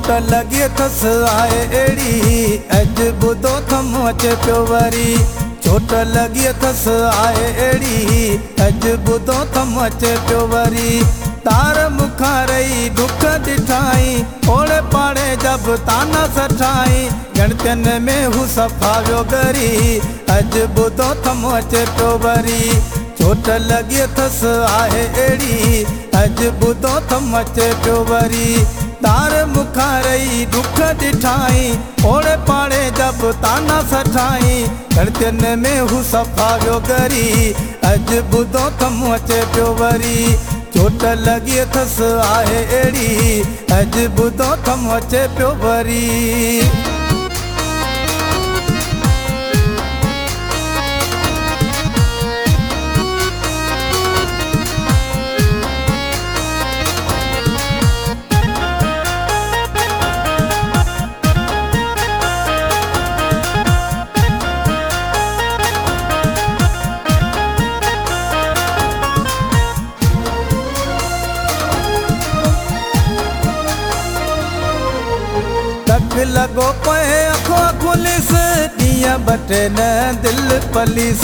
चोट लगी अथस आहे अहिड़ी अॼु ॿुधो थम अचे पियो वरी चोट लगी अथस आहे अहिड़ी अॼु ॿुधो थम अचे पियो वरी तार मुखां रही दुख ॾिठाई ओड़े पाड़े जब ताना सठाई गणतियुनि में हू सफ़ा वियो ॻरी अॼु ॿुधो थम अचे पियो वरी चोट लगी अथस आहे अहिड़ी अॼु ॿुधो थम अचे पियो वरी तार मुखां रही दुख ॾिठाई ओड़े पाड़े जब ताना सठाई गणतियुनि में हू सफ़ा वियो ॻरी अॼु ॿुधो थम अचे पियो वरी चोट लगी अथस आहे अहिड़ी अॼु ॿुधो थम अचे पियो वरी लगो पे अखो खुलिस दिया बटे न दिल पलिस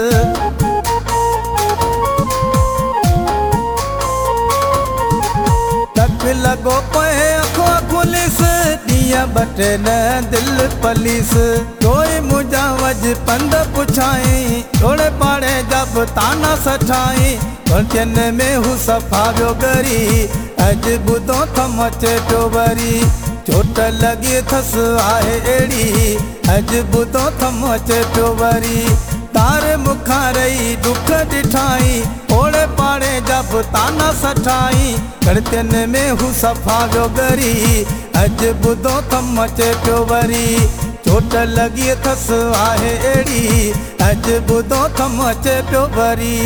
तक लगो पे अखो खुलिस दिया बटे न दिल पलिस कोई मुझा वज पंद पुछाई थोड़े पाड़े जब ताना सठाई गणतियुनि में हू सफ़ा वियो ॻरी अॼु ॿुधो थम अचे पियो वरी चोट लगी अथस आहे अहिड़ी अॼु ॿुधो थम अचे पियो वरी तार मुखां रही दुख ॾिठाई ओड़े पाड़े जब ताना सठाई गणतियुनि में हू सफ़ा वियो ॻरी अॼु ॿुधो थम अचे पियो वरी चोट लगी अथस आहे अहिड़ी अॼु ॿुधो थम अचे पियो वरी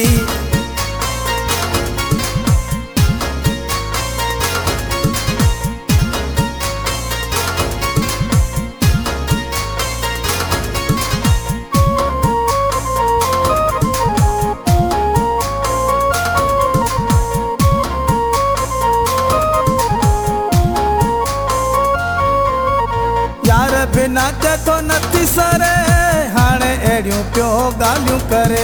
बिना चथो नथी सरे हाणे अहिड़ियूं पियो ॻाल्हियूं करे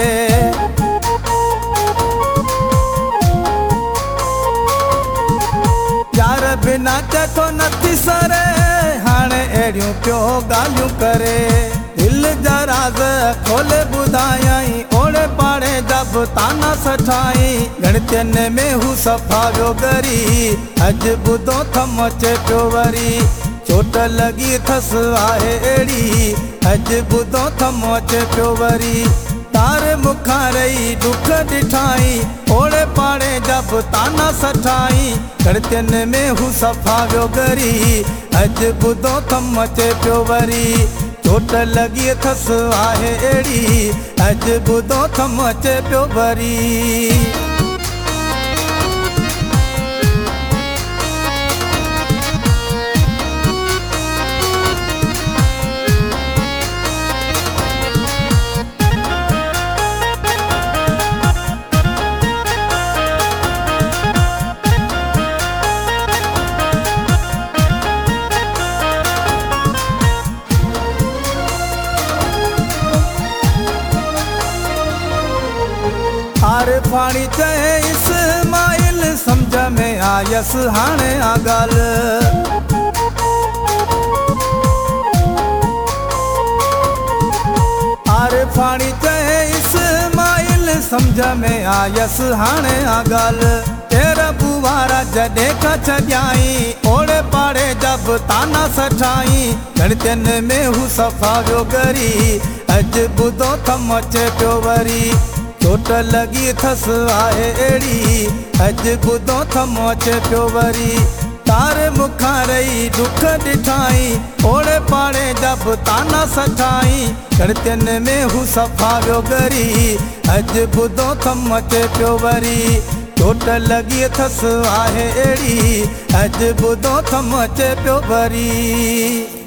यार बिना चथो नथी सरे हाणे अहिड़ियूं पियो ॻाल्हियूं करे दिल जा राज़ खोले ॿुधायई ओड़े पाड़े जब ताना सठाई गणतियुनि में हू सफ़ा वियो ॻरी अॼु ॿुधो थम अचे पियो वरी चोट लगी अथस आहे अहिड़ी अॼु ॿुधो थम अचे पियो वरी तार मुखां रही दुख ॾिठाई ओड़े पाड़े जब ताना सठाई गणतियुनि में हू सफ़ा वियो ॻरी अॼु ॿुधो थम अचे पियो वरी चोट लगी अथस आहे अहिड़ी अॼु ॿुधो थम अचे पियो वरी फाणी चए इस्माइल समझ में आयस हाणे आ ॻाल्हि फाणी चए इस्माइल समझ में आयस हाणे आ ॻाल्हि तेरा बुवारा जॾहिं खां छॾियाई ओड़े पाड़े जब ताना सठाई गणतियुनि में हू सफ़ा वियो ॻरी अॼु ॿुधो थम अचे पियो वरी चोट लगी अथस आहे अहिड़ी अॼु ॿुधो थम अचे पियो वरी तार मुखां रही दुख ॾिठाई ओड़े पाड़े जब ताना सठाई गणतियुनि में हू सफ़ा वियो ॻरी अॼु ॿुधो थम अचे पियो वरी चोट लगी अथस आहे अहिड़ी अॼु ॿुधो थम अचे पियो वरी